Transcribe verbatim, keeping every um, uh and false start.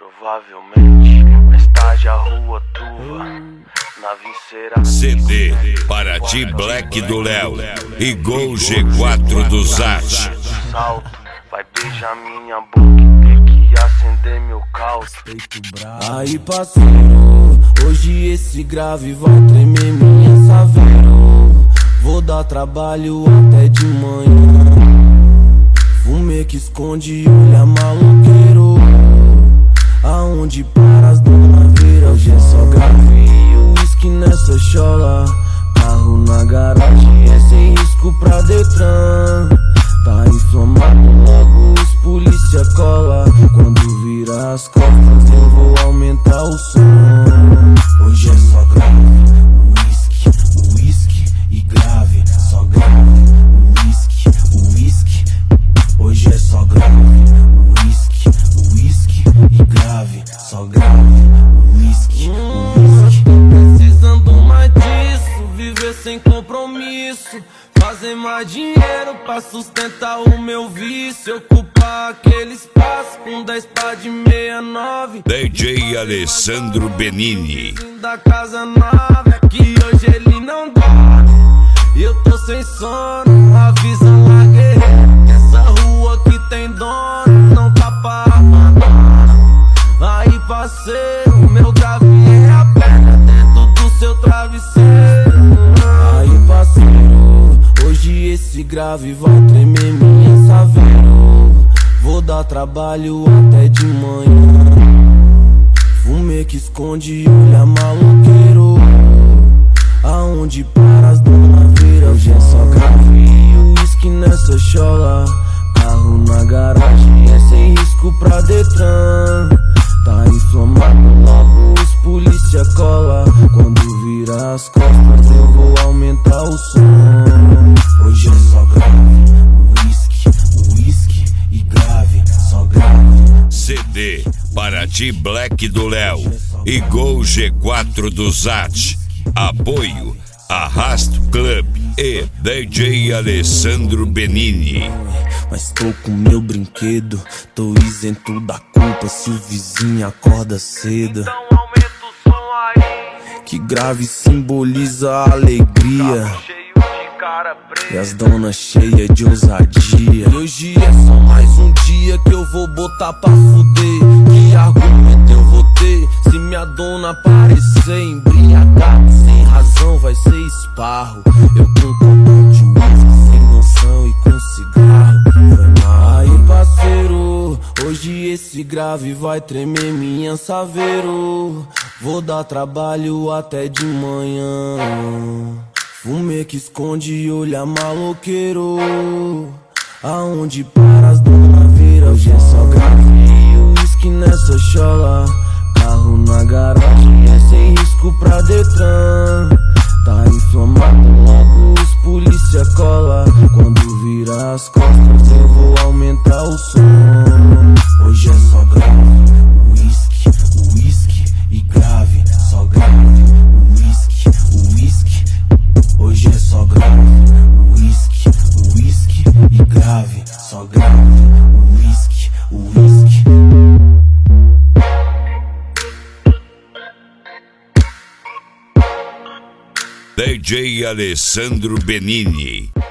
Provavelmente mais tarde a rua turva na vinceira. C D Paraty Black do Léo e Gol G quatro do Zat. Salto, vai beijar minha boca e ter que acender meu caldo. Aí parceiro, hoje esse grave vai tremer minha saveiro. Vou dar trabalho até de manhã. Fumê que esconde, olha maloqueiro. Aonde para as dona vira. Hoje é só grave e uísque nessa chola. Carro na garagem é sem risco pra Detran. Tá inflamado, logo os polícia cola. Quando vira as costas eu vou aumentar o som. Hoje é só grave, uísque, uísque e grave. Só grave, uísque, uísque. Hoje é só grave, uísque, uísque e grave. Só grave, uísque, uísque. Precisando mais disso, viver sem compromisso. Fazer mais dinheiro pra sustentar o meu vício. Ocupar aquele espaço com dez pá de sessenta e nove. D J Alessandro Benini. Da casa nova é que hoje ele não dorme. E eu tô sem sono, avisa lá guerreiro que essa rua aqui tem dono, não tá pra abandonar. Aí parceiro, meu grave é a perna dentro do seu travesseiro. Aí parceiro, hoje esse grave vai tremer minha saveiro. Vou dar trabalho até de manhã. Fumê que esconde, olha maloqueiro. Aonde para as dona vira. Hoje é só grave e uísque nessa chola. Carro na garagem é sem risco pra Detran. Tá inflamado, logo os polícia cola. Quando vira as costas eu vou aumentar o som. Hoje é só grave, uísque, uísque e grave. Só grave. C D Paraty Black do Léo e Gol G quatro do Zat. Apoio Arrasto Club e D J Alessandro Benini. Mas tô com meu brinquedo, tô isento da culpa se o vizinho acorda cedo. Então aumenta o som aí, que grave simboliza a alegria. carro cheio de cara preta. E as donas cheias de ousadia. E hoje é só mais um dia que eu vou botar pra fuder. Que argumento eu vou ter se minha dona aparecer embriagada? Sem razão vai ser esparro. Eu com um copo de uísque, sem noção e com cigarro. Foi mal. Aí parceiro, hoje esse grave vai tremer minha saveiro. Vou dar trabalho até de manhã. Fumê que esconde, olha maloqueiro. Aonde para as dona vira. Hoje é só grave e uísque nessa chola. Carro na garagem é sem risco pra Detran. Tá inflamado, logo os polícia cola. Quando vira as costas eu vou aumentar o som. Hoje é só grave, uísque, uísque e grave. Só grave, uísque, uísque. Hoje é só grave, uísque, uísque e grave. Só grave, uísque, uísque. D J Alessandro Benini.